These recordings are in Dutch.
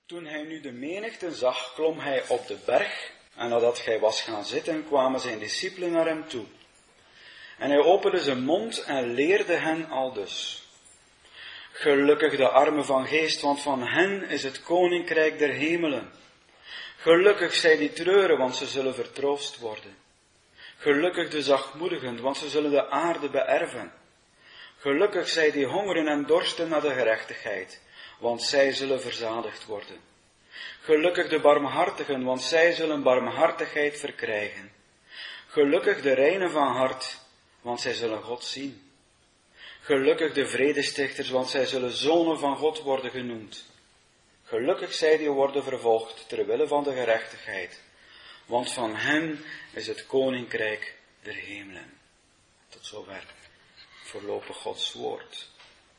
Toen hij nu de menigte zag, klom hij op de berg, en nadat hij was gaan zitten, kwamen zijn discipelen naar hem toe. En hij opende zijn mond en leerde hen aldus. Gelukkig de armen van geest, want van hen is het koninkrijk der hemelen. Gelukkig zij die treuren, want ze zullen vertroost worden. Gelukkig de zachtmoedigen, want ze zullen de aarde beërven. Gelukkig zij die hongeren en dorsten naar de gerechtigheid, want zij zullen verzadigd worden. Gelukkig de barmhartigen, want zij zullen barmhartigheid verkrijgen. Gelukkig de reinen van hart, want zij zullen God zien. Gelukkig de vredestichters, want zij zullen zonen van God worden genoemd. Gelukkig zij die worden vervolgd ter wille van de gerechtigheid, want van hen is het koninkrijk der hemelen. Tot zover voorlopig Gods woord.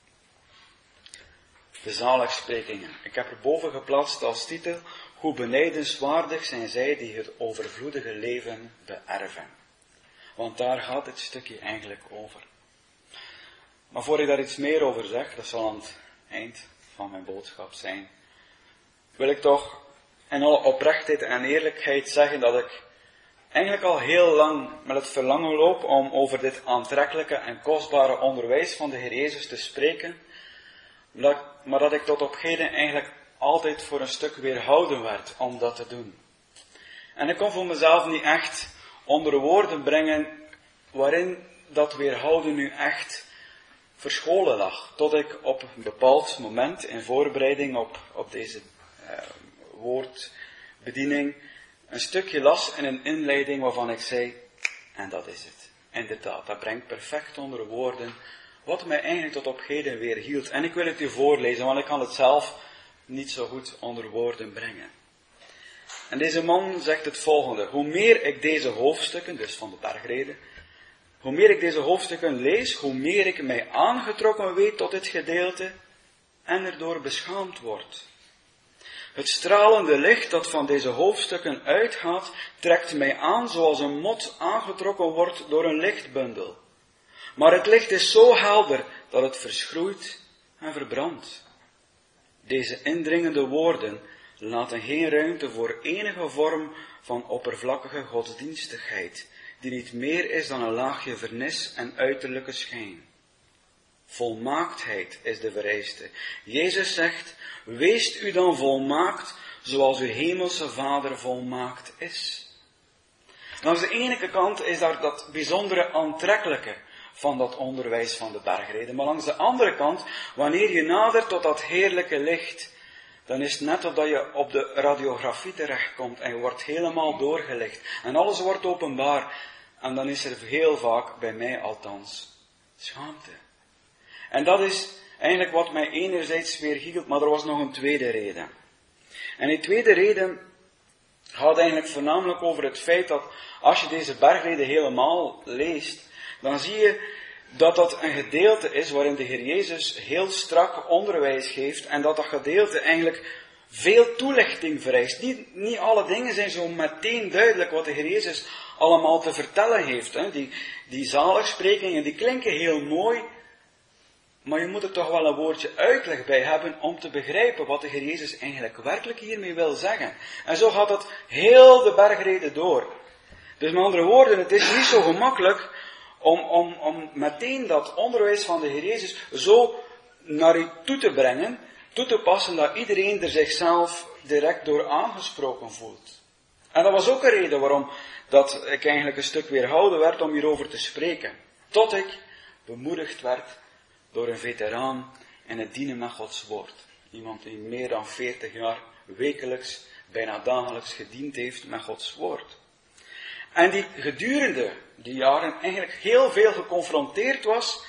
De zaligsprekingen. Ik heb er boven geplaatst als titel: hoe benijdenswaardig zijn zij die het overvloedige leven beërven. Want daar gaat dit stukje eigenlijk over. Maar voor ik daar iets meer over zeg, dat zal aan het eind van mijn boodschap zijn, wil ik toch in alle oprechtheid en eerlijkheid zeggen dat ik eigenlijk al heel lang met het verlangen loop om over dit aantrekkelijke en kostbare onderwijs van de Heer Jezus te spreken, maar dat ik tot op heden eigenlijk altijd voor een stuk weerhouden werd om dat te doen. En ik kon voor mezelf niet echt onder woorden brengen waarin dat weerhouden nu echt verscholen lag. Tot ik op een bepaald moment in voorbereiding op deze woordbediening een stukje las in een inleiding waarvan ik zei, en dat is het. Inderdaad, dat brengt perfect onder woorden wat mij eigenlijk tot op heden weerhield. En ik wil het u voorlezen, want ik kan het zelf niet zo goed onder woorden brengen. En deze man zegt het volgende: hoe meer ik deze hoofdstukken, dus van de bergreden, hoe meer ik deze hoofdstukken lees, hoe meer ik mij aangetrokken weet tot dit gedeelte en erdoor beschaamd word. Het stralende licht dat van deze hoofdstukken uitgaat, trekt mij aan zoals een mot aangetrokken wordt door een lichtbundel. Maar het licht is zo helder dat het verschroeit en verbrandt. Deze indringende woorden laten geen ruimte voor enige vorm van oppervlakkige godsdienstigheid, die niet meer is dan een laagje vernis en uiterlijke schijn. Volmaaktheid is de vereiste. Jezus zegt, weest u dan volmaakt, zoals uw hemelse Vader volmaakt is. Langs de ene kant is daar dat bijzondere aantrekkelijke van dat onderwijs van de bergreden. Maar langs de andere kant, wanneer je nadert tot dat heerlijke licht, dan is het net of dat je op de radiografie terechtkomt en je wordt helemaal doorgelicht. En alles wordt openbaar. En dan is er heel vaak, bij mij althans, schaamte. En dat is eigenlijk wat mij enerzijds weerhield, maar er was nog een tweede reden. En die tweede reden gaat eigenlijk voornamelijk over het feit dat als je deze bergreden helemaal leest, dan zie je dat dat een gedeelte is waarin de Heer Jezus heel strak onderwijs geeft en dat gedeelte eigenlijk veel toelichting vereist. Niet alle dingen zijn zo meteen duidelijk wat de Heer Jezus allemaal te vertellen heeft. Die zaligsprekingen, die klinken heel mooi, maar je moet er toch wel een woordje uitleg bij hebben om te begrijpen wat de Heer Jezus eigenlijk werkelijk hiermee wil zeggen. En zo gaat het heel de bergreden door. Dus met andere woorden, het is niet zo gemakkelijk om meteen dat onderwijs van de Heer Jezus zo naar u toe te brengen, toe te passen dat iedereen er zichzelf direct door aangesproken voelt. En dat was ook een reden waarom dat ik eigenlijk een stuk weerhouden werd om hierover te spreken. Tot ik bemoedigd werd door een veteraan in het dienen met Gods woord. Iemand die meer dan 40 jaar wekelijks, bijna dagelijks gediend heeft met Gods woord. En die gedurende die jaren eigenlijk heel veel geconfronteerd was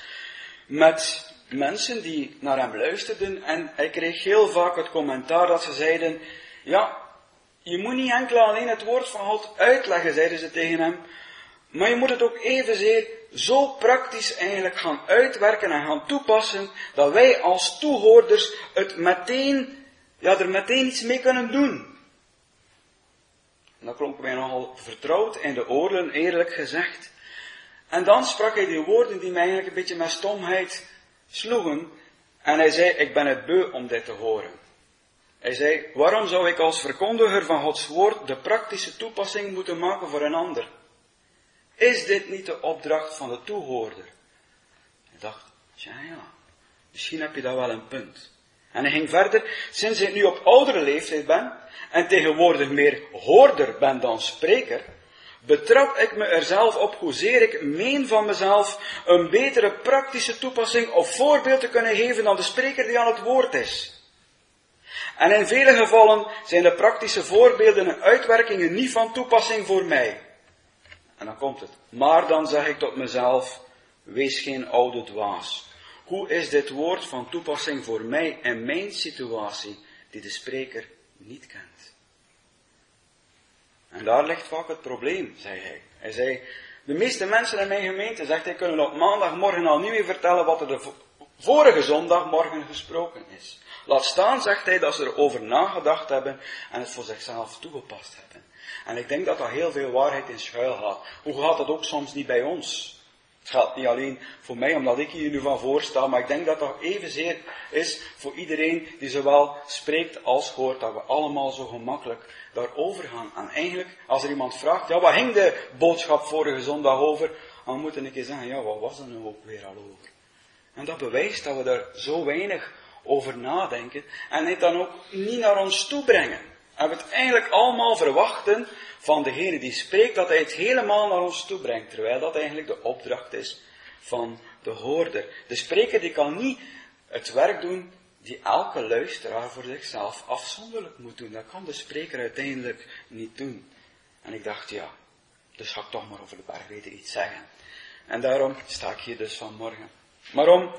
met mensen die naar hem luisterden. En hij kreeg heel vaak het commentaar dat ze zeiden, ja, je moet niet enkel alleen het woord van God uitleggen, zeiden ze tegen hem, maar je moet het ook evenzeer zo praktisch eigenlijk gaan uitwerken en gaan toepassen, dat wij als toehoorders het er meteen iets mee kunnen doen. En dat klonk mij nogal vertrouwd in de oren, eerlijk gezegd. En dan sprak hij die woorden die mij eigenlijk een beetje met stomheid sloegen. En hij zei, ik ben het beu om dit te horen. Hij zei, waarom zou ik als verkondiger van Gods woord de praktische toepassing moeten maken voor een ander? Is dit niet de opdracht van de toehoorder? Ik dacht, ja, misschien heb je daar wel een punt. En hij ging verder, sinds ik nu op oudere leeftijd ben, en tegenwoordig meer hoorder ben dan spreker, betrap ik me er zelf op hoezeer ik meen van mezelf een betere praktische toepassing of voorbeeld te kunnen geven dan de spreker die aan het woord is. En in vele gevallen zijn de praktische voorbeelden en uitwerkingen niet van toepassing voor mij. En dan komt het. Maar dan zeg ik tot mezelf, wees geen oude dwaas. Hoe is dit woord van toepassing voor mij en mijn situatie die de spreker niet kent? En daar ligt vaak het probleem, zei hij. Hij zei, de meeste mensen in mijn gemeente, zegt hij, kunnen op maandagmorgen al niet meer vertellen wat er de vorige zondagmorgen gesproken is. Laat staan, zegt hij, dat ze erover nagedacht hebben en het voor zichzelf toegepast hebben. En ik denk dat daar heel veel waarheid in schuil gaat. Hoe gaat dat ook soms niet bij ons? Het geldt niet alleen voor mij, omdat ik hier nu van voor sta, maar ik denk dat dat evenzeer is voor iedereen die zowel spreekt als hoort, dat we allemaal zo gemakkelijk daarover gaan. En eigenlijk, als er iemand vraagt, ja, wat ging de boodschap vorige zondag over? Dan moet ik eens zeggen, ja, wat was er nu ook weer al over? En dat bewijst dat we daar zo weinig over nadenken en het dan ook niet naar ons toe brengen. En we het eigenlijk allemaal verwachten van degene die spreekt, dat hij het helemaal naar ons toe brengt, terwijl dat eigenlijk de opdracht is van de hoorder. De spreker die kan niet het werk doen die elke luisteraar voor zichzelf afzonderlijk moet doen. Dat kan de spreker uiteindelijk niet doen. En ik dacht, ja, dus ga ik toch maar over de bergrede iets zeggen. En daarom sta ik hier dus vanmorgen. Maar om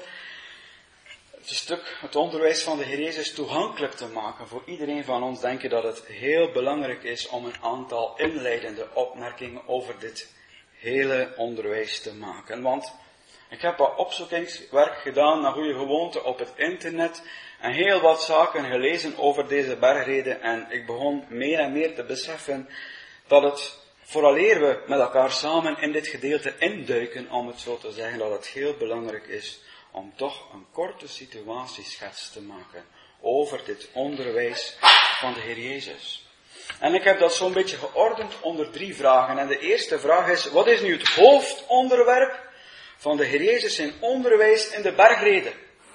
het onderwijs van de Heer Jezus toegankelijk te maken voor iedereen van ons, denk ik dat het heel belangrijk is om een aantal inleidende opmerkingen over dit hele onderwijs te maken. Want ik heb wat opzoekingswerk gedaan naar goede gewoonte op het internet en heel wat zaken gelezen over deze bergrede en ik begon meer en meer te beseffen dat het, vooraleer we met elkaar samen in dit gedeelte induiken, om het zo te zeggen, dat het heel belangrijk is om toch een korte situatieschets te maken over dit onderwijs van de Heer Jezus. En ik heb dat zo'n beetje geordend onder 3 vragen. En de eerste vraag is, wat is nu het hoofdonderwerp van de Heer Jezus in onderwijs in de bergrede?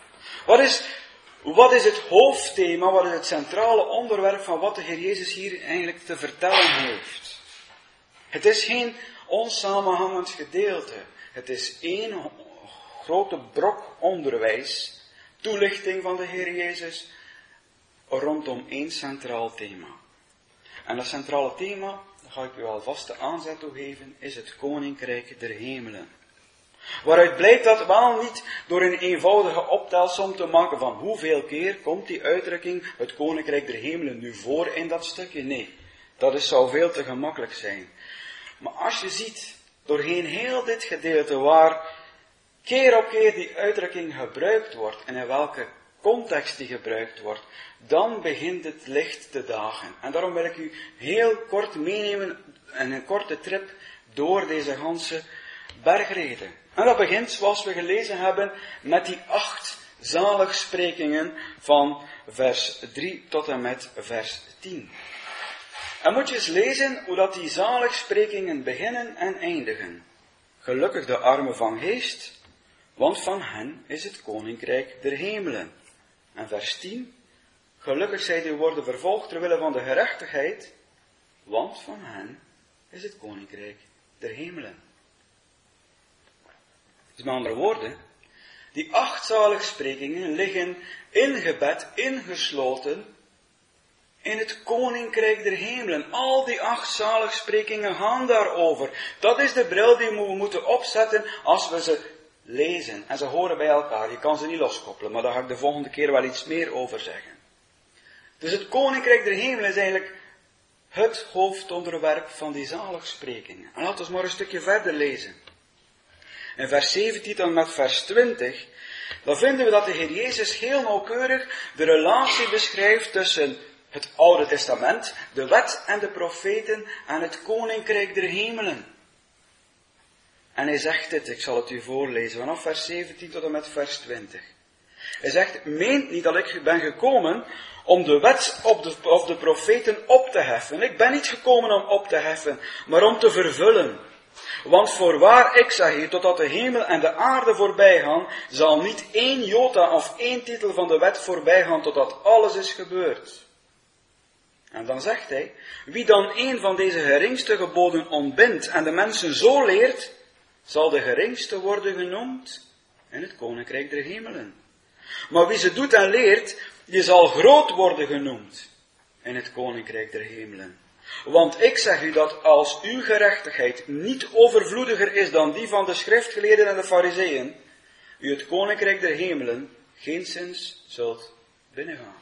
Wat is het hoofdthema, wat is het centrale onderwerp van wat de Heer Jezus hier eigenlijk te vertellen heeft? Het is geen onsamenhangend gedeelte. Het is één grote brok onderwijs, toelichting van de Heer Jezus, rondom één centraal thema. En dat centrale thema, daar ga ik u alvast de aanzet toe geven, is het Koninkrijk der Hemelen. Waaruit blijkt dat wel niet door een eenvoudige optelsom te maken van hoeveel keer komt die uitdrukking, het Koninkrijk der Hemelen, nu voor in dat stukje. Nee, zou veel te gemakkelijk zijn. Maar als je ziet, doorheen heel dit gedeelte waar keer op keer die uitdrukking gebruikt wordt en in welke context die gebruikt wordt, dan begint het licht te dagen. En daarom wil ik u heel kort meenemen en een korte trip door deze ganse bergrede. En dat begint, zoals we gelezen hebben, met die 8 zaligsprekingen van vers 3 tot en met vers 10. En moet je eens lezen hoe dat die zaligsprekingen beginnen en eindigen. Gelukkig de armen van geest, want van hen is het Koninkrijk der Hemelen. En vers 10. Gelukkig zij die worden vervolgd ter wille van de gerechtigheid, want van hen is het Koninkrijk der Hemelen. Dus met andere woorden, die 8 zaligsprekingen liggen ingebed, ingesloten in het Koninkrijk der Hemelen. Al die 8 zaligsprekingen gaan daarover. Dat is de bril die we moeten opzetten als we ze lezen. En ze horen bij elkaar. Je kan ze niet loskoppelen, maar daar ga ik de volgende keer wel iets meer over zeggen. Dus het Koninkrijk der Hemelen is eigenlijk het hoofdonderwerp van die zaligsprekingen. En laten we maar een stukje verder lezen. In vers 17 tot met vers 20, dan vinden we dat de Heer Jezus heel nauwkeurig de relatie beschrijft tussen het Oude Testament, de wet en de profeten en het Koninkrijk der Hemelen. En hij zegt dit, ik zal het u voorlezen, vanaf vers 17 tot en met vers 20. Hij zegt, meent niet dat ik ben gekomen om de wet of de profeten op te heffen. Ik ben niet gekomen om op te heffen, maar om te vervullen. Want voorwaar, ik zeg hier, totdat de hemel en de aarde voorbij gaan, zal niet één jota of één titel van de wet voorbij gaan, totdat alles is gebeurd. En dan zegt hij, wie dan een van deze geringste geboden ontbindt en de mensen zo leert, zal de geringste worden genoemd in het koninkrijk der hemelen. Maar wie ze doet en leert, die zal groot worden genoemd in het koninkrijk der hemelen. Want ik zeg u dat als uw gerechtigheid niet overvloediger is dan die van de schriftgeleerden en de farizeeën, u het koninkrijk der hemelen geenszins zult binnengaan.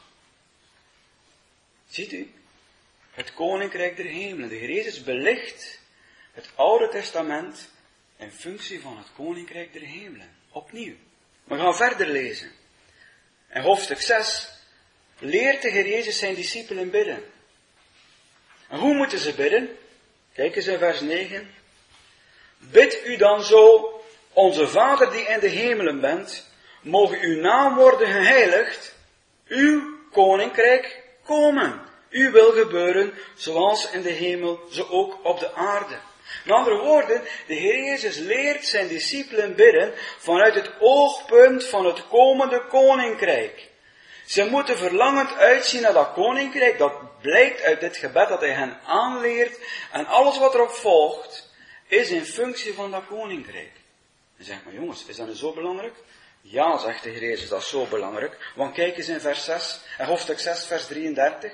Ziet u? Het koninkrijk der hemelen. De Heer Jezus belicht het Oude Testament in functie van het koninkrijk der hemelen. Opnieuw. We gaan verder lezen. In hoofdstuk 6 leert de Heer Jezus zijn discipelen bidden. En hoe moeten ze bidden? Kijk eens in vers 9. Bid u dan zo, onze Vader die in de hemelen bent, moge uw naam worden geheiligd, uw koninkrijk komen. Uw wil gebeuren, zoals in de hemel, zo ook op de aarde. Met andere woorden, de Heer Jezus leert zijn discipelen bidden vanuit het oogpunt van het komende koninkrijk. Ze moeten verlangend uitzien naar dat koninkrijk, dat blijkt uit dit gebed dat hij hen aanleert, en alles wat erop volgt, is in functie van dat koninkrijk. Je zegt, maar jongens, is dat nu zo belangrijk? Ja, zegt de Heer Jezus, dat is zo belangrijk. Want kijk eens in vers 6, hoofdstuk 6, vers 33.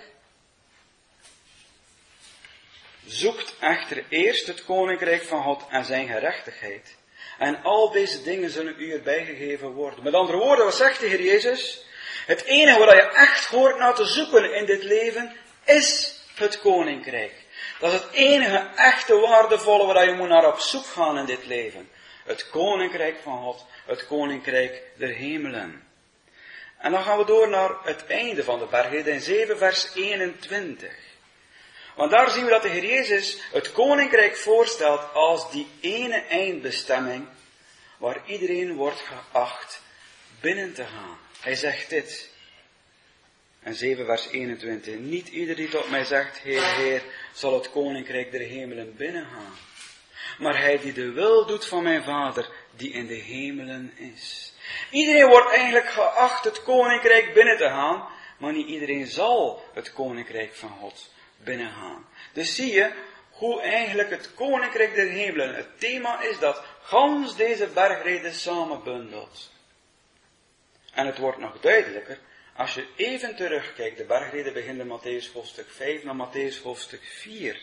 Zoekt echter eerst het koninkrijk van God en zijn gerechtigheid. En al deze dingen zullen u erbij gegeven worden. Met andere woorden, wat zegt de Heer Jezus? Het enige waar je echt hoort naar te zoeken in dit leven, is het koninkrijk. Dat is het enige echte waardevolle waar je moet naar op zoek gaan in dit leven. Het koninkrijk van God, het koninkrijk der hemelen. En dan gaan we door naar het einde van de bergrede in 7 vers 21. Want daar zien we dat de Heer Jezus het koninkrijk voorstelt als die ene eindbestemming waar iedereen wordt geacht binnen te gaan. Hij zegt dit. En 7 vers 21. Niet ieder die tot mij zegt, Heer, Heer, zal het koninkrijk der hemelen binnengaan. Maar hij die de wil doet van mijn Vader, die in de hemelen is. Iedereen wordt eigenlijk geacht het koninkrijk binnen te gaan, maar niet iedereen zal het koninkrijk van God binnengaan. Dus zie je hoe eigenlijk het koninkrijk der hemelen het thema is dat gans deze bergrede samenbundelt. En het wordt nog duidelijker als je even terugkijkt. De bergrede begint in Mattheüs hoofdstuk 5 naar Mattheüs hoofdstuk 4.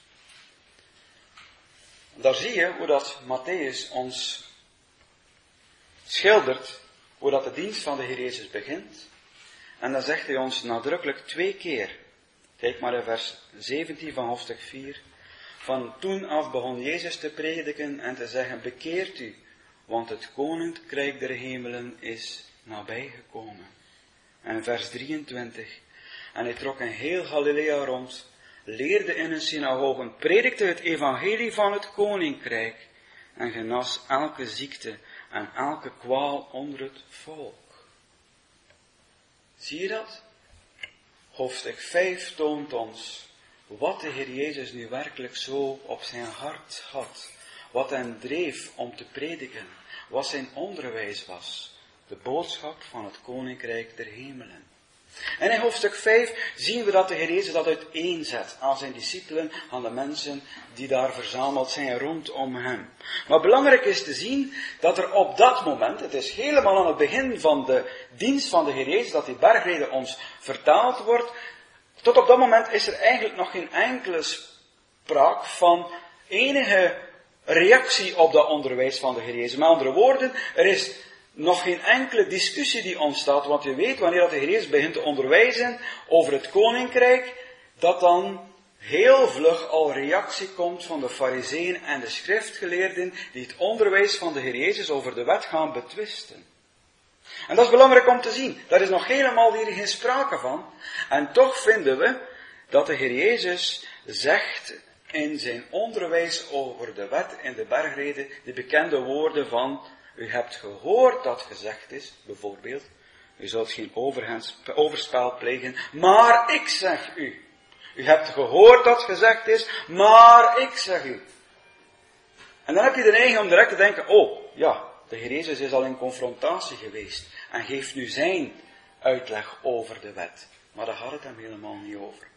Daar zie je hoe dat Matthäus ons schildert, hoe dat de dienst van de Heer Jezus begint. En dan zegt hij ons nadrukkelijk 2 keer. Kijk maar in vers 17 van hoofdstuk 4. Van toen af begon Jezus te prediken en te zeggen, bekeert u, want het koninkrijk der hemelen is nabijgekomen. En vers 23. En hij trok in heel Galilea rond, leerde in hun synagogen, predikte het evangelie van het koninkrijk en genas elke ziekte en elke kwaal onder het volk. Zie je dat? Hoofdstuk 5 toont ons wat de Heer Jezus nu werkelijk zo op zijn hart had. Wat hem dreef om te prediken. Wat zijn onderwijs was. De boodschap van het koninkrijk der hemelen. En in hoofdstuk 5 zien we dat de Heer Jezus dat uiteenzet aan zijn discipelen, aan de mensen die daar verzameld zijn rondom hem. Maar belangrijk is te zien dat er op dat moment, het is helemaal aan het begin van de dienst van de Heer Jezus, dat die bergrede ons vertaald wordt, tot op dat moment is er eigenlijk nog geen enkele spraak van enige reactie op dat onderwijs van de Heer Jezus. Met andere woorden, er is nog geen enkele discussie die ontstaat, want je weet, wanneer dat de Heer Jezus begint te onderwijzen over het koninkrijk, dat dan heel vlug al reactie komt van de farizeeën en de schriftgeleerden, die het onderwijs van de Heer Jezus over de wet gaan betwisten. En dat is belangrijk om te zien. Daar is nog helemaal hier geen sprake van. En toch vinden we dat de Heer Jezus zegt in zijn onderwijs over de wet in de bergrede, de bekende woorden van, u hebt gehoord dat gezegd is, bijvoorbeeld, U zult geen overspel plegen, maar ik zeg u. U hebt gehoord dat gezegd is, maar ik zeg u. En dan heb je de neiging om direct te denken, oh ja, de Heer Jezus is al in confrontatie geweest en geeft nu zijn uitleg over de wet. Maar daar gaat het hem helemaal niet over.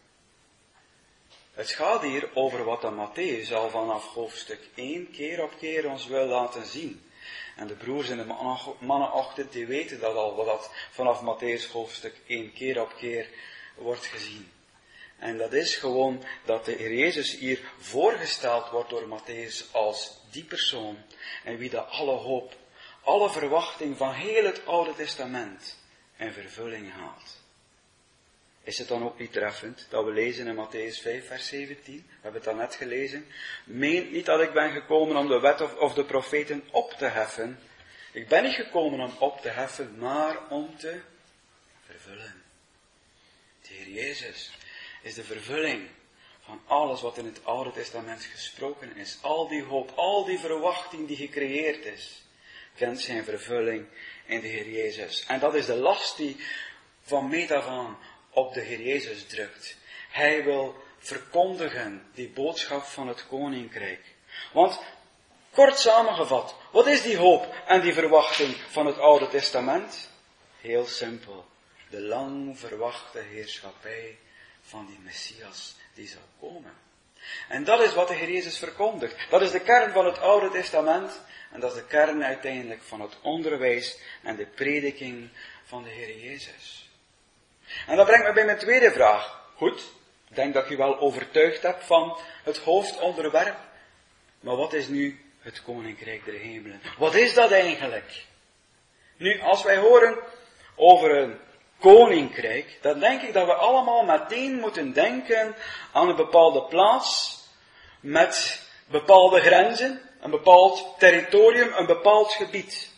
Het gaat hier over wat de Mattheüs al vanaf hoofdstuk 1 keer op keer ons wil laten zien. En de broers in de mannenochtend, die weten dat al, wat dat vanaf Mattheüs hoofdstuk 1 keer op keer wordt gezien. En dat is gewoon dat de Heer Jezus hier voorgesteld wordt door Mattheüs als die persoon en wie de alle hoop, alle verwachting van heel het Oude Testament in vervulling haalt. Is het dan ook niet treffend dat we lezen in Mattheüs 5 vers 17, we hebben het al net gelezen, meent niet dat ik ben gekomen om de wet of de profeten op te heffen. Ik ben niet gekomen om op te heffen, maar om te vervullen. De Heer Jezus is de vervulling van alles wat in het Oude Testament gesproken is. Al die hoop, al die verwachting die gecreëerd is, kent zijn vervulling in de Heer Jezus. En dat is de last die van meet af aan op de Heer Jezus drukt. Hij wil verkondigen die boodschap van het Koninkrijk. Want, kort samengevat, wat is die hoop en die verwachting van het Oude Testament? Heel simpel. De lang verwachte heerschappij van die Messias die zal komen. En dat is wat de Heer Jezus verkondigt. Dat is de kern van het Oude Testament. En dat is de kern uiteindelijk van het onderwijs en de prediking van de Heer Jezus. En dat brengt me bij mijn tweede vraag. Goed, ik denk dat ik u wel overtuigd heb van het hoofdonderwerp. Maar wat is nu het Koninkrijk der Hemelen? Wat is dat eigenlijk? Nu, als wij horen over een koninkrijk, dan denk ik dat we allemaal meteen moeten denken aan een bepaalde plaats met bepaalde grenzen, een bepaald territorium, een bepaald gebied.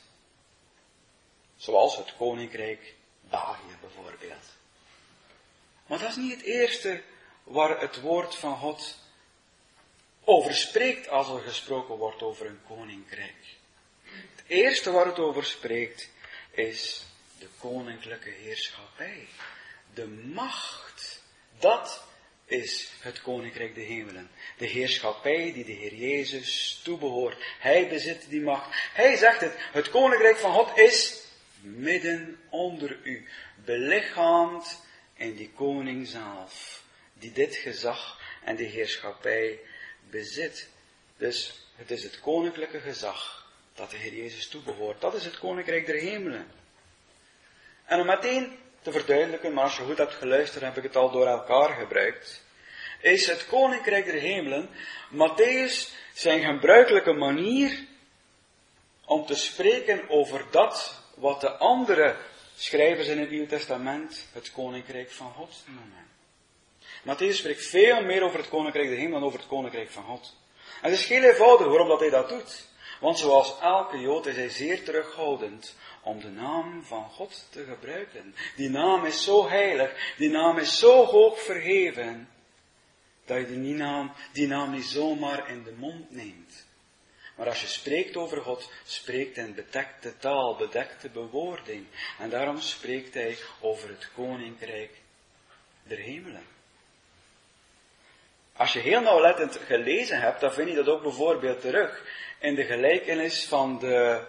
Zoals het Koninkrijk België bijvoorbeeld. Maar dat is niet het eerste waar het woord van God over spreekt als er gesproken wordt over een koninkrijk. Het eerste waar het over spreekt is de koninklijke heerschappij. De macht. Dat is het koninkrijk der hemelen. De heerschappij die de Heer Jezus toebehoort. Hij bezit die macht. Hij zegt het koninkrijk van God is midden onder u. Belichaamd in die koning zelf. Die dit gezag en die heerschappij bezit. Dus het is het koninklijke gezag dat de Heer Jezus toebehoort. Dat is het koninkrijk der hemelen. En om meteen te verduidelijken, maar als je goed hebt geluisterd, heb ik het al door elkaar gebruikt, is het koninkrijk der hemelen Mattheüs zijn gebruikelijke manier om te spreken over dat wat de andere schrijvers in het Nieuwe Testament het koninkrijk van God noemen. Mattheüs spreekt veel meer over het koninkrijk der hemelen dan over het koninkrijk van God. En het is heel eenvoudig waarom dat hij dat doet. Want zoals elke Jood is hij zeer terughoudend om de naam van God te gebruiken. Die naam is zo heilig, die naam is zo hoog verheven, dat je die naam niet zomaar in de mond neemt. Maar als je spreekt over God, spreekt in bedekte taal, bedekte bewoording. En daarom spreekt hij over het koninkrijk der hemelen. Als je heel nauwlettend gelezen hebt, dan vind je dat ook bijvoorbeeld terug in de gelijkenis van de,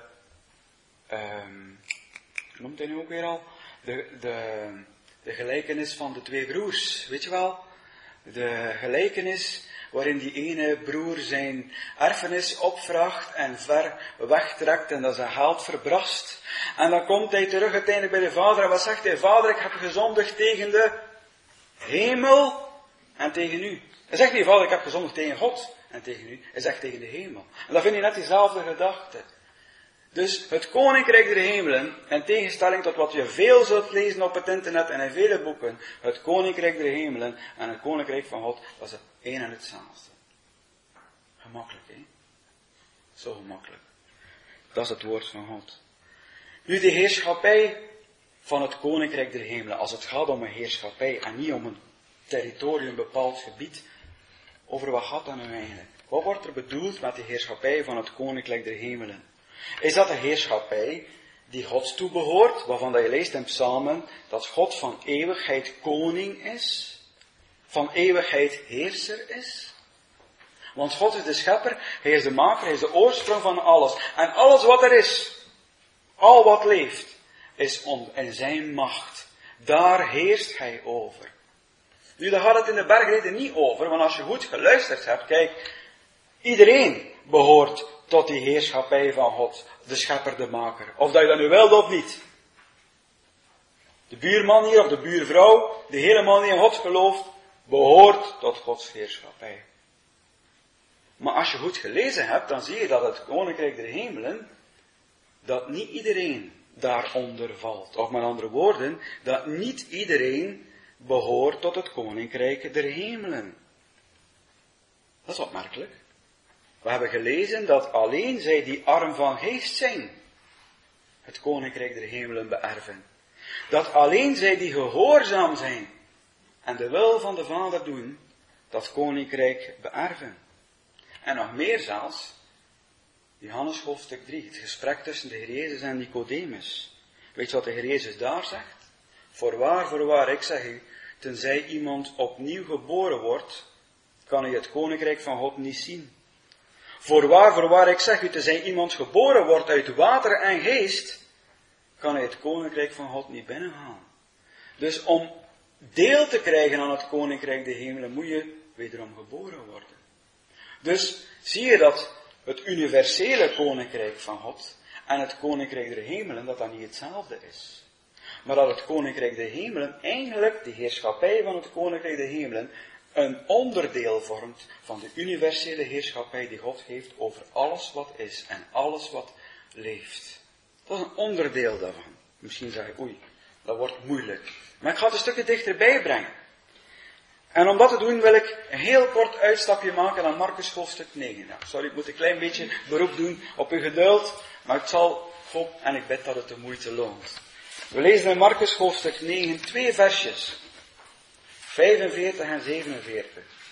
noemt hij nu ook weer al? De gelijkenis van de twee broers, weet je wel? De gelijkenis waarin die ene broer zijn erfenis opvraagt en ver wegtrekt en dat zijn geld verbrast. En dan komt hij terug uiteindelijk bij de vader en wat zegt hij? Vader, ik heb gezondigd tegen de hemel en tegen u. Hij zegt niet, vader, ik heb gezondigd tegen God en tegen u. Hij zegt tegen de hemel. En dan vind je net diezelfde gedachte. Dus het koninkrijk der hemelen, in tegenstelling tot wat je veel zult lezen op het internet en in vele boeken, het koninkrijk der hemelen en het koninkrijk van God, dat is het een en hetzelfde. Gemakkelijk, hè? Zo gemakkelijk. Dat is het woord van God. Nu de heerschappij van het koninkrijk der hemelen, als het gaat om een heerschappij en niet om een territorium, een bepaald gebied, over wat gaat dat nu eigenlijk? Wat wordt er bedoeld met de heerschappij van het koninkrijk der hemelen? Is dat een heerschappij die God toebehoort, waarvan dat je leest in Psalmen, dat God van eeuwigheid koning is, van eeuwigheid heerser is. Want God is de schepper, hij is de maker, hij is de oorsprong van alles. En alles wat er is, al wat leeft, is in zijn macht. Daar heerst hij over. Nu, daar gaat het in de bergreden niet over, want als je goed geluisterd hebt, kijk, iedereen behoort tot die heerschappij van God, de schepper, de maker. Of dat je dat nu wilt of niet. De buurman hier of de buurvrouw, die helemaal niet in God gelooft, behoort tot Gods heerschappij. Maar als je goed gelezen hebt, dan zie je dat het koninkrijk der hemelen, dat niet iedereen daaronder valt. Of met andere woorden, dat niet iedereen behoort tot het koninkrijk der hemelen. Dat is opmerkelijk. We hebben gelezen dat alleen zij die arm van geest zijn, het koninkrijk der hemelen beërven. Dat alleen zij die gehoorzaam zijn en de wil van de Vader doen, dat koninkrijk beërven. En nog meer zelfs, Johannes hoofdstuk 3, het gesprek tussen de Heer Jezus en Nicodemus. Weet je wat de Heer Jezus daar zegt? Voorwaar, ik zeg u, tenzij iemand opnieuw geboren wordt, kan hij het koninkrijk van God niet zien. Voorwaar, ik zeg u, tenzij iemand geboren wordt uit water en geest, kan hij het koninkrijk van God niet binnengaan. Dus om deel te krijgen aan het koninkrijk der hemelen, moet je wederom geboren worden. Dus zie je dat het universele koninkrijk van God en het koninkrijk der hemelen, dat niet hetzelfde is. Maar dat het koninkrijk der hemelen eigenlijk, de heerschappij van het koninkrijk der hemelen, een onderdeel vormt van de universele heerschappij die God heeft over alles wat is en alles wat leeft. Dat is een onderdeel daarvan. Misschien zeg je, oei, dat wordt moeilijk. Maar ik ga het een stukje dichterbij brengen. En om dat te doen wil ik een heel kort uitstapje maken naar Marcus hoofdstuk 9. Nou, sorry, ik moet een klein beetje beroep doen op uw geduld, maar ik zal hoop en ik bid dat het de moeite loont. We lezen in Marcus hoofdstuk 9 2 versjes. 45 en 47.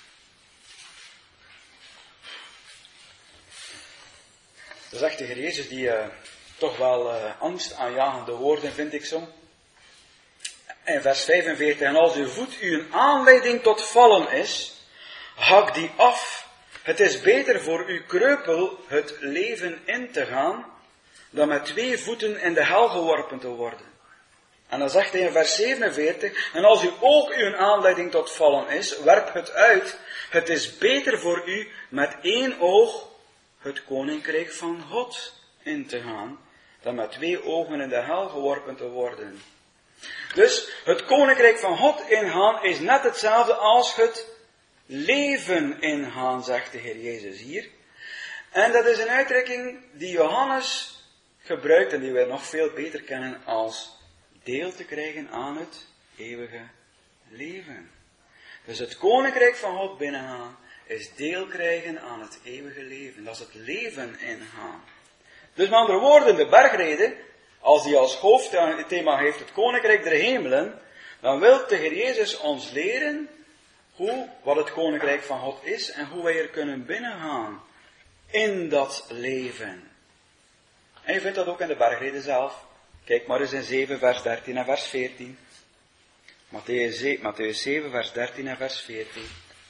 Dat is echt de Heer Jezus die toch wel angstaanjagende woorden, vind ik zo. In vers 45, en als uw voet u een aanleiding tot vallen is, hak die af. Het is beter voor uw kreupel het leven in te gaan, dan met 2 voeten in de hel geworpen te worden. En dan zegt hij in vers 47, en als u ook een aanleiding tot vallen is, werp het uit. Het is beter voor u met 1 oog het koninkrijk van God in te gaan, dan met 2 ogen in de hel geworpen te worden. Dus het koninkrijk van God ingaan is net hetzelfde als het leven ingaan, zegt de Heer Jezus hier. En dat is een uitdrukking die Johannes gebruikt en die wij nog veel beter kennen als deel te krijgen aan het eeuwige leven. Dus het koninkrijk van God binnengaan is deel krijgen aan het eeuwige leven. Dat is het leven ingaan. Dus met andere woorden, de bergrede, als die als hoofdthema heeft het koninkrijk der hemelen, dan wil de Heer Jezus ons leren wat het koninkrijk van God is en hoe wij er kunnen binnengaan in dat leven. En je vindt dat ook in de bergrede zelf. Kijk maar eens in 7 vers 13 en vers 14. Mattheüs 7 vers 13 en vers 14.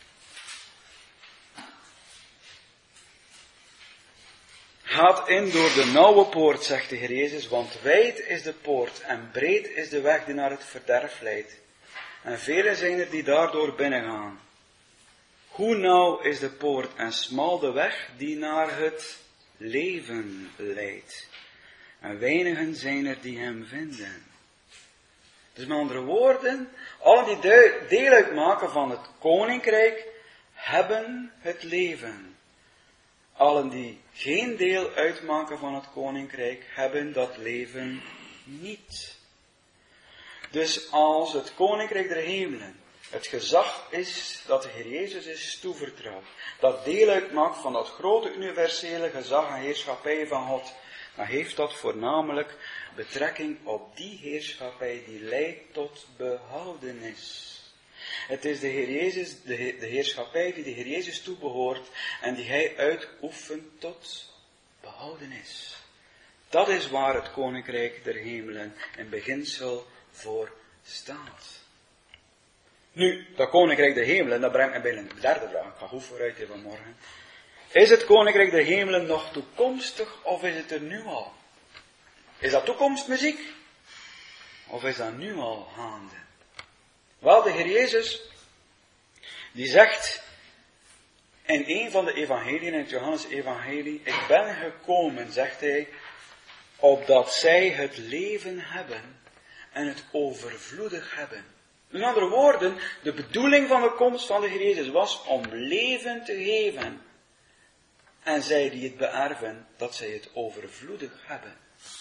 Gaat in door de nauwe poort, zegt de Heer Jezus, want wijd is de poort en breed is de weg die naar het verderf leidt. En velen zijn er die daardoor binnengaan. Hoe nauw is de poort en smal de weg die naar het leven leidt. En weinigen zijn er die hem vinden. Dus met andere woorden, allen die deel uitmaken van het koninkrijk, hebben het leven. Allen die geen deel uitmaken van het koninkrijk, hebben dat leven niet. Dus als het koninkrijk der hemelen het gezag is dat de Heer Jezus is toevertrouwd, dat deel uitmaakt van dat grote universele gezag en heerschappij van God, dan heeft dat voornamelijk betrekking op die heerschappij die leidt tot behoudenis. Het is de Heer Jezus, de heerschappij die de Heer Jezus toebehoort en die hij uitoefent tot behoudenis. Dat is waar het koninkrijk der hemelen in beginsel voor staat. Nu, dat koninkrijk der hemelen, dat brengt me bij een derde vraag. Ik ga goed vooruit hier vanmorgen. Is het koninkrijk der hemelen nog toekomstig of is het er nu al? Is dat toekomstmuziek? Of is dat nu al gaande? Wel, de Heer Jezus, die zegt in een van de evangeliën, in het Johannes-evangelie, ik ben gekomen, zegt hij, opdat zij het leven hebben en het overvloedig hebben. In andere woorden, de bedoeling van de komst van de Heer Jezus was om leven te geven. En zij die het beërven, dat zij het overvloedig hebben.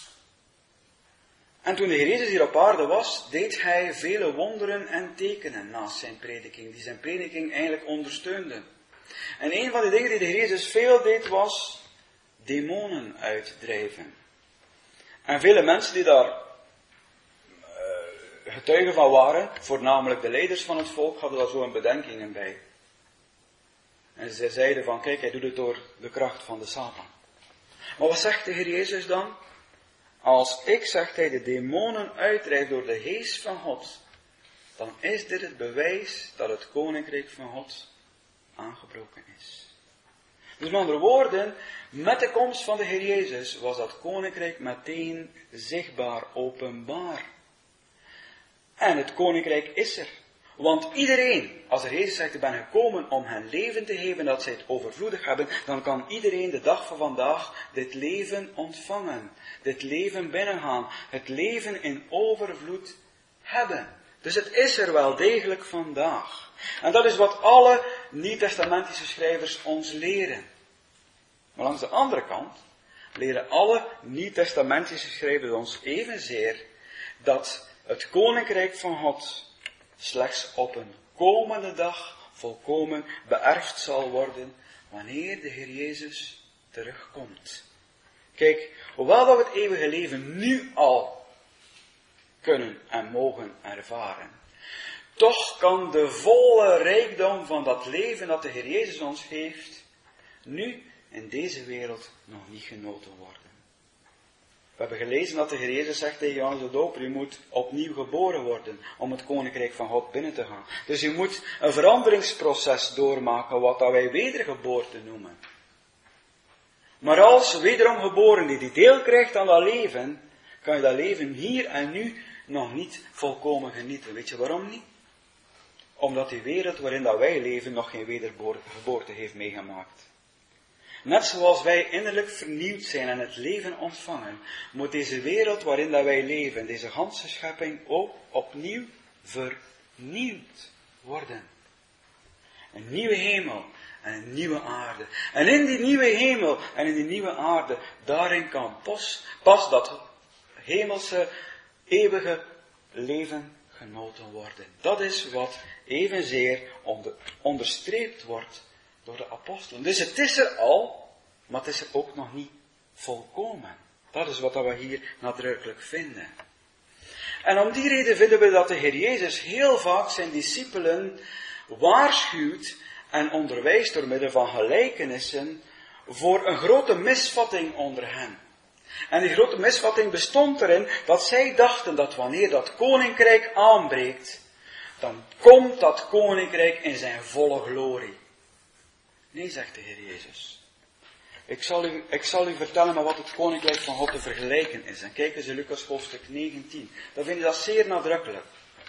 En toen de Heer Jezus hier op aarde was, deed hij vele wonderen en tekenen naast zijn prediking, die zijn prediking eigenlijk ondersteunden. En een van de dingen die de Heer Jezus veel deed, was demonen uitdrijven. En vele mensen die daar getuigen van waren, voornamelijk de leiders van het volk, hadden daar zo een bedenkingen bij. En zij zeiden van, kijk, hij doet het door de kracht van de Satan. Maar wat zegt de Heer Jezus dan? Als ik, zegt hij, de demonen uitdrijf door de geest van God, dan is dit het bewijs dat het koninkrijk van God aangebroken is. Dus met andere woorden, met de komst van de Heer Jezus was dat koninkrijk meteen zichtbaar, openbaar. En het koninkrijk is er. Want iedereen, als de Heer Jezus zegt, ik ben gekomen om hen leven te geven, dat zij het overvloedig hebben, dan kan iedereen de dag van vandaag dit leven ontvangen. Dit leven binnengaan. Het leven in overvloed hebben. Dus het is er wel degelijk vandaag. En dat is wat alle niet-testamentische schrijvers ons leren. Maar langs de andere kant leren alle niet-testamentische schrijvers ons evenzeer dat het koninkrijk van God slechts op een komende dag volkomen beërfd zal worden wanneer de Heer Jezus terugkomt. Kijk, hoewel dat we het eeuwige leven nu al kunnen en mogen ervaren, toch kan de volle rijkdom van dat leven dat de Heer Jezus ons geeft, nu in deze wereld nog niet genoten worden. We hebben gelezen dat de Heer Jezus zegt tegen Johannes de Doper, u moet opnieuw geboren worden om het koninkrijk van God binnen te gaan. Dus u moet een veranderingsproces doormaken, wat dat wij wedergeboorte noemen. Maar als wederom geboren die deel krijgt aan dat leven, kan je dat leven hier en nu nog niet volkomen genieten. Weet je waarom niet? Omdat die wereld waarin dat wij leven nog geen wedergeboorte heeft meegemaakt. Net zoals wij innerlijk vernieuwd zijn en het leven ontvangen, moet deze wereld waarin dat wij leven, deze ganse schepping, ook opnieuw vernieuwd worden. Een nieuwe hemel en een nieuwe aarde. En in die nieuwe hemel en in die nieuwe aarde, daarin kan pas dat hemelse, eeuwige leven genoten worden. Dat is wat evenzeer onderstreept wordt door de apostelen. Dus het is er al, maar het is er ook nog niet volkomen. Dat is wat we hier nadrukkelijk vinden. En om die reden vinden we dat de Heer Jezus heel vaak zijn discipelen waarschuwt en onderwijst door middel van gelijkenissen voor een grote misvatting onder hen. En die grote misvatting bestond erin dat zij dachten dat wanneer dat koninkrijk aanbreekt, dan komt dat koninkrijk in zijn volle glorie. Nee, zegt de Heer Jezus. Ik zal u vertellen met wat het koninkrijk van God te vergelijken is. En kijk eens in Lucas hoofdstuk 19. Dan vind je dat zeer nadrukkelijk.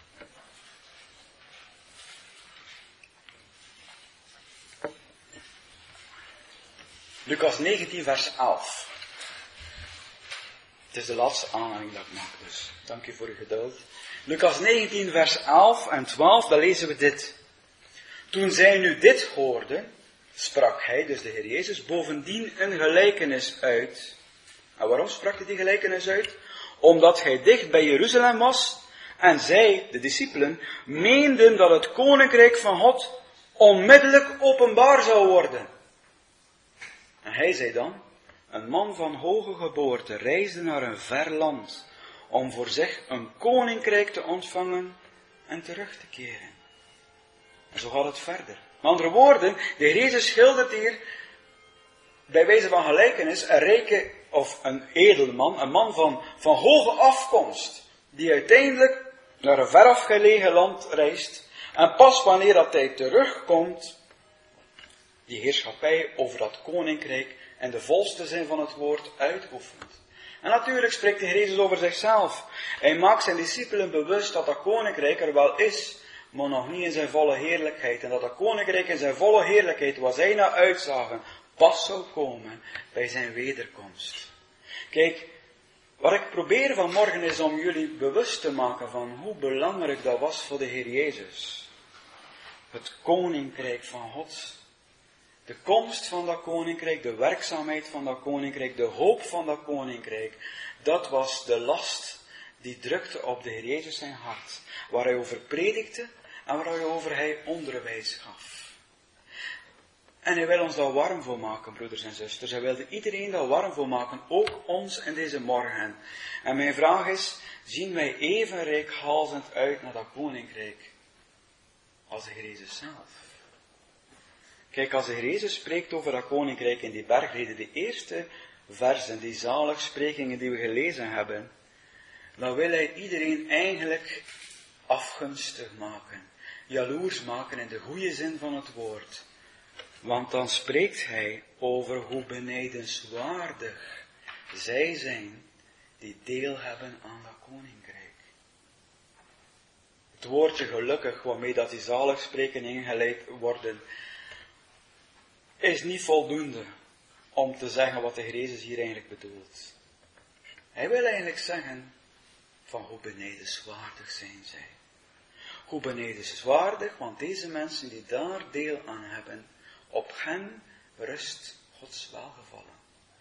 Lucas 19 vers 11. Het is de laatste aanhaling dat ik maak, dus dank u voor uw geduld. Lucas 19 vers 11 en 12, daar lezen we dit. Toen zij nu dit hoorden, sprak hij, dus de Heer Jezus, bovendien een gelijkenis uit. En waarom sprak hij die gelijkenis uit? Omdat hij dicht bij Jeruzalem was en zij, de discipelen, meenden dat het koninkrijk van God onmiddellijk openbaar zou worden. En hij zei dan, een man van hoge geboorte reisde naar een ver land om voor zich een koninkrijk te ontvangen en terug te keren. En zo gaat het verder. Met andere woorden, de Heer Jezus schildert hier, bij wijze van gelijkenis, een rijke of een edelman, een man van hoge afkomst, die uiteindelijk naar een verafgelegen land reist, en pas wanneer dat hij terugkomt, die heerschappij over dat koninkrijk in de volste zin van het woord uitoefent. En natuurlijk spreekt de Heer Jezus over zichzelf. Hij maakt zijn discipelen bewust dat dat koninkrijk er wel is, maar nog niet in zijn volle heerlijkheid. En dat dat koninkrijk in zijn volle heerlijkheid, waar zij naar uitzagen, pas zou komen bij zijn wederkomst. Kijk, wat ik probeer vanmorgen is om jullie bewust te maken van hoe belangrijk dat was voor de Heer Jezus. Het koninkrijk van God. De komst van dat koninkrijk, de werkzaamheid van dat koninkrijk, de hoop van dat koninkrijk, dat was de last die drukte op de Heer Jezus zijn hart. Waar hij over predikte en waarover hij onderwijs gaf. En hij wil ons daar warm voor maken, broeders en zusters. Hij wilde iedereen daar warm voor maken, ook ons in deze morgen. En mijn vraag is, zien wij even reikhalzend uit naar dat koninkrijk als de Heer Jezus zelf? Kijk, als de Heer Jezus spreekt over dat koninkrijk in die bergreden, de eerste versen, die zaligsprekingen die we gelezen hebben, dan wil hij iedereen eigenlijk afgunstig maken, jaloers maken in de goede zin van het woord. Want dan spreekt hij over hoe benijdenswaardig zij zijn die deel hebben aan dat koninkrijk. Het woordje gelukkig, waarmee dat die zaligsprekingen ingeleid worden, is niet voldoende om te zeggen wat de Heer Jezus hier eigenlijk bedoelt. Hij wil eigenlijk zeggen van hoe benijdenswaardig zijn zij. Hoe benijdenswaardig, want deze mensen die daar deel aan hebben, op hen rust Gods welgevallen.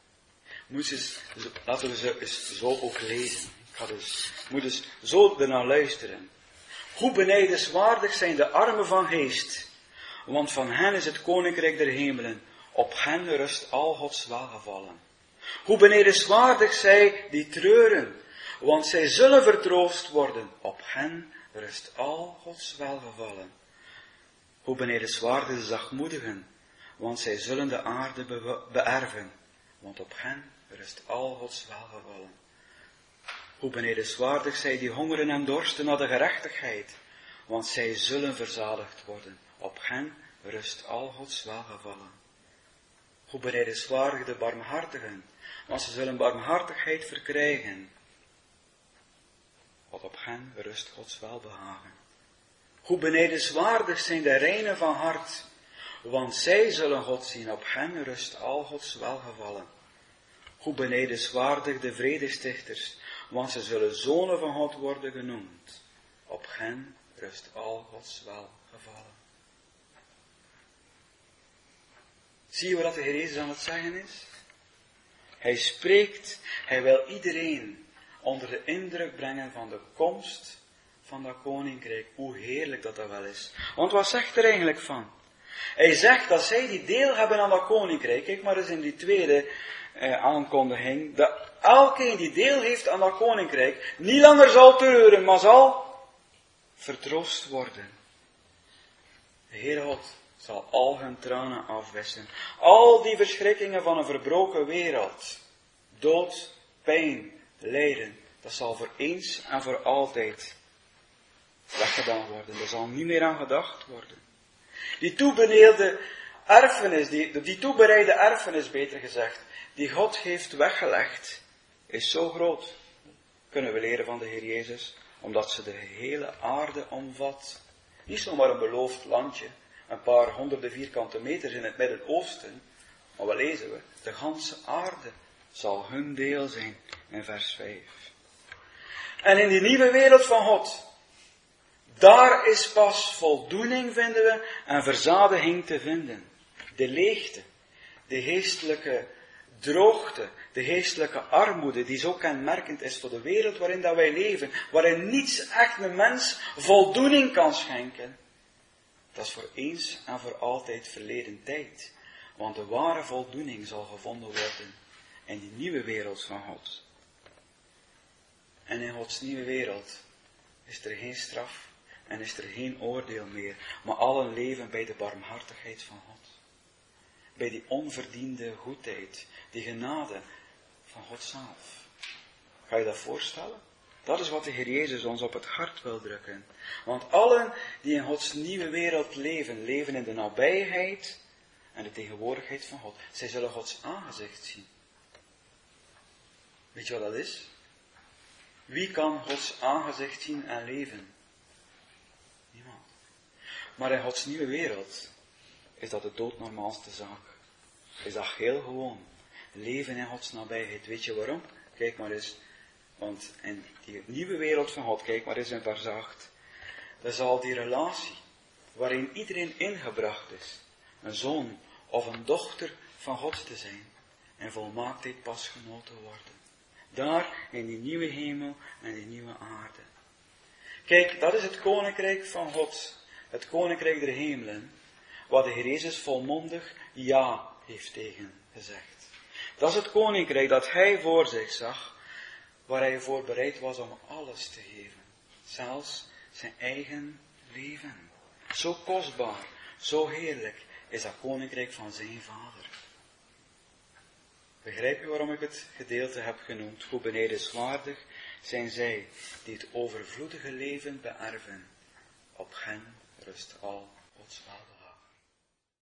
Laten we ze eens zo ook lezen. Moet dus zo ernaar luisteren. Hoe benijdenswaardig zijn de armen van geest, want van hen is het koninkrijk der hemelen. Op hen rust al Gods welgevallen. Hoe benijdenswaardig zij die treuren, want zij zullen vertroost worden. Op hen rust al Gods welgevallen. Hoe benijdenswaardig de zachtmoedigen, want zij zullen de aarde beërven. Want op hen rust al Gods welgevallen. Hoe benijdenswaardig zij die hongeren en dorsten naar de gerechtigheid, want zij zullen verzadigd worden. Op hen rust al Gods welgevallen. Hoe benijdenswaardig de barmhartigen, want ze zullen barmhartigheid verkrijgen. Want op hen rust Gods welbehagen. Hoe benijdenswaardig zijn de reinen van hart, want zij zullen God zien. Op hen rust al Gods welgevallen. Hoe benijdenswaardig de vredestichters, want ze zullen zonen van God worden genoemd. Op hen rust al Gods welgevallen. Zie je wat de Heer Jezus aan het zeggen is? Hij spreekt, hij wil iedereen onder de indruk brengen van de komst van dat koninkrijk. Hoe heerlijk dat wel is. Want wat zegt er eigenlijk van? Hij zegt dat zij die deel hebben aan dat koninkrijk, kijk maar eens in die tweede aankondiging, dat elkeen die deel heeft aan dat koninkrijk, niet langer zal treuren, maar zal vertroost worden. De Heer God zal al hun tranen afwissen. Al die verschrikkingen van een verbroken wereld, dood, pijn, lijden, dat zal voor eens en voor altijd weggedaan worden. Er zal niet meer aan gedacht worden. Die toebereide erfenis, beter gezegd, die God heeft weggelegd, is zo groot, kunnen we leren van de Heer Jezus, omdat ze de hele aarde omvat. Niet zomaar een beloofd landje, een paar honderden vierkante meters in het Midden-Oosten, maar wat lezen we? De ganse aarde zal hun deel zijn, in vers 5. En in die nieuwe wereld van God, daar is pas voldoening, vinden we, en verzadiging te vinden. De leegte, de geestelijke droogte, de geestelijke armoede, die zo kenmerkend is voor de wereld waarin dat wij leven, waarin niets echt een mens voldoening kan schenken. Dat is voor eens en voor altijd verleden tijd. Want de ware voldoening zal gevonden worden in die nieuwe wereld van God. En in Gods nieuwe wereld is er geen straf en is er geen oordeel meer, maar allen leven bij de barmhartigheid van God. Bij die onverdiende goedheid, die genade van God zelf. Ga je dat voorstellen? Dat is wat de Heer Jezus ons op het hart wil drukken. Want allen die in Gods nieuwe wereld leven, leven in de nabijheid en de tegenwoordigheid van God. Zij zullen Gods aangezicht zien. Weet je wat dat is? Wie kan Gods aangezicht zien en leven? Niemand. Maar in Gods nieuwe wereld is dat de doodnormaalste zaak. Is dat heel gewoon. Leven in Gods nabijheid. Weet je waarom? Kijk maar eens. Want in die nieuwe wereld van God, kijk maar eens in vers 8. Dan zal die relatie waarin iedereen ingebracht is, een zoon of een dochter van God te zijn, en volmaaktheid pasgenoten worden. Daar in die nieuwe hemel en die nieuwe aarde. Kijk, dat is het koninkrijk van God. Het koninkrijk der hemelen, waar de Heer Jezus volmondig ja heeft tegen gezegd. Dat is het koninkrijk dat hij voor zich zag, waar hij voor bereid was om alles te geven. Zelfs zijn eigen leven. Zo kostbaar, zo heerlijk is dat koninkrijk van zijn Vader. Begrijp je waarom ik het gedeelte heb genoemd? Hoe benijdenswaardig zijn zij die het overvloedige leven beërven. Op hen rust al Gods welbehagen.